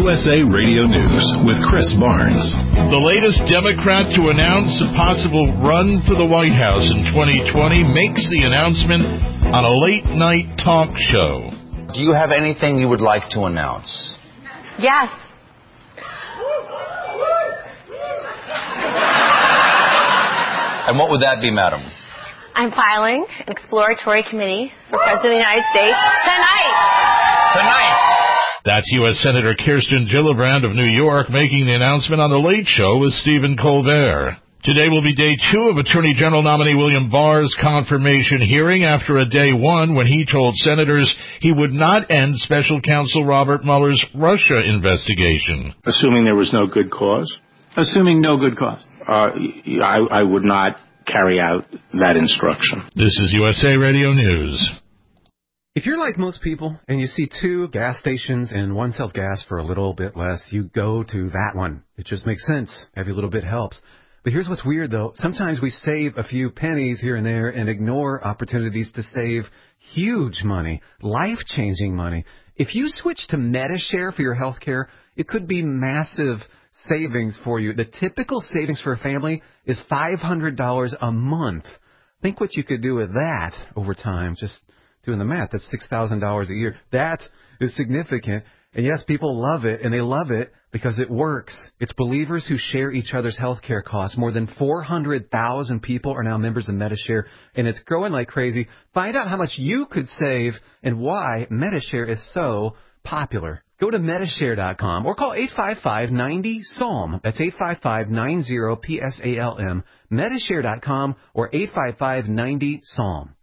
USA Radio News with Chris Barnes. The latest Democrat to announce a possible run for the White House in 2020 makes the announcement on a late-night talk show. Do you have anything you would like to announce? Yes. And what would that be, madam? I'm filing an exploratory committee for President of the United States Tonight! That's U.S. Senator Kirsten Gillibrand of New York making the announcement on The Late Show with Stephen Colbert. Today will be day 2 of Attorney General nominee William Barr's confirmation hearing after a day 1 when he told senators he would not end Special Counsel Robert Mueller's Russia investigation. Assuming there was no good cause? Assuming no good cause. I would not carry out that instruction. This is USA Radio News. If you're like most people and you see 2 gas stations and one sells gas for a little bit less, you go to that one. It just makes sense. Every little bit helps. But here's what's weird, though. Sometimes we save a few pennies here and there and ignore opportunities to save huge money, life-changing money. If you switch to Medi-Share for your health care, it could be massive savings for you. The typical savings for a family is $500 a month. Think what you could do with that over time. Just doing the math, that's $6,000 a year. That is significant. And yes, people love it, and they love it because it works. It's believers who share each other's health care costs. More than 400,000 people are now members of Medi-Share, and it's growing like crazy. Find out how much you could save and why Medi-Share is so popular. Go to Medishare.com or call 855-90-SALM. That's 855-90-PSALM. Medishare.com or 855-90-SALM.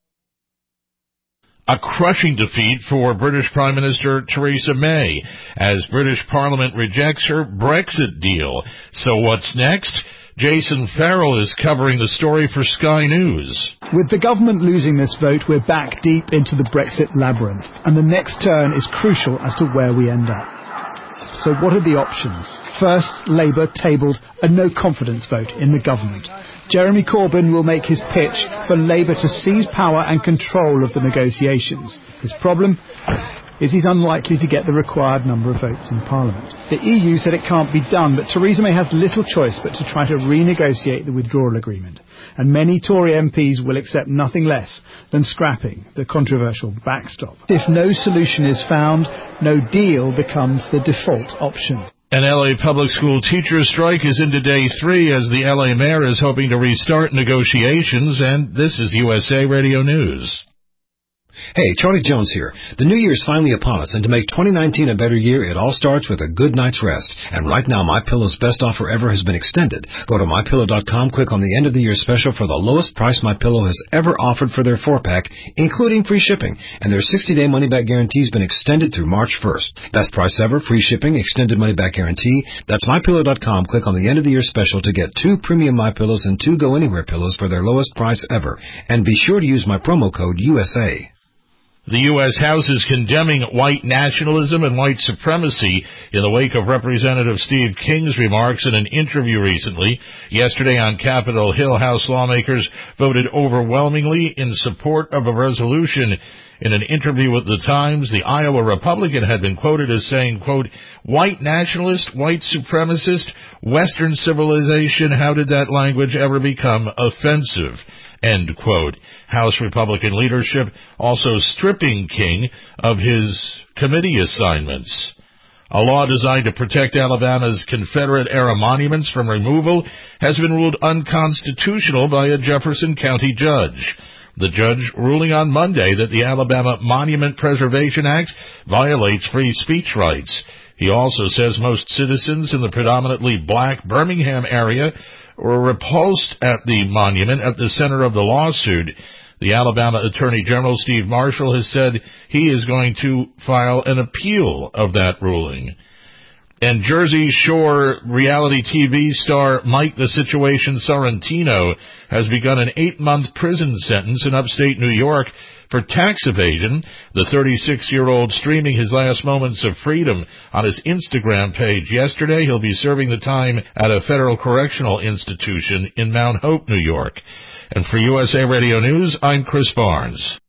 A crushing defeat for British Prime Minister Theresa May as British Parliament rejects her Brexit deal. So what's next? Jason Farrell is covering the story for Sky News. With the government losing this vote, we're back deep into the Brexit labyrinth, and the next turn is crucial as to where we end up. So what are the options? First, Labour tabled a no-confidence vote in the government. Jeremy Corbyn will make his pitch for Labour to seize power and control of the negotiations. His problem is he's unlikely to get the required number of votes in Parliament. The EU said it can't be done, but Theresa May has little choice but to try to renegotiate the withdrawal agreement. And many Tory MPs will accept nothing less than scrapping the controversial backstop. If no solution is found, no deal becomes the default option. An L.A. public school teacher strike is into day 3 as the L.A. mayor is hoping to restart negotiations, and this is USA Radio News. Hey, Charlie Jones here. The new year is finally upon us, and to make 2019 a better year, it all starts with a good night's rest. And right now, MyPillow's best offer ever has been extended. Go to MyPillow.com, click on the end of the year special for the lowest price MyPillow has ever offered for their 4-pack, including free shipping. And their 60-day money-back guarantee has been extended through March 1st. Best price ever, free shipping, extended money-back guarantee. That's MyPillow.com. Click on the end of the year special to get 2 premium MyPillows and 2 Go Anywhere pillows for their lowest price ever. And be sure to use my promo code USA. The U.S. House is condemning white nationalism and white supremacy in the wake of Representative Steve King's remarks in an interview recently. Yesterday on Capitol Hill, House lawmakers voted overwhelmingly in support of a resolution. In an interview with The Times, the Iowa Republican had been quoted as saying, quote, "White nationalist, white supremacist, Western civilization, how did that language ever become offensive?" End quote. House Republican leadership also stripping King of his committee assignments. A law designed to protect Alabama's Confederate-era monuments from removal has been ruled unconstitutional by a Jefferson County judge. The judge ruling on Monday that the Alabama Monument Preservation Act violates free speech rights. He also says most citizens in the predominantly black Birmingham area were repulsed at the monument at the center of the lawsuit. The Alabama Attorney General Steve Marshall has said he is going to file an appeal of that ruling. And Jersey Shore reality TV star Mike the Situation Sorrentino has begun an 8-month prison sentence in upstate New York for tax evasion. The 36-year-old streaming his last moments of freedom on his Instagram page yesterday. He'll be serving the time at a federal correctional institution in Mount Hope, New York. And for USA Radio News, I'm Chris Barnes.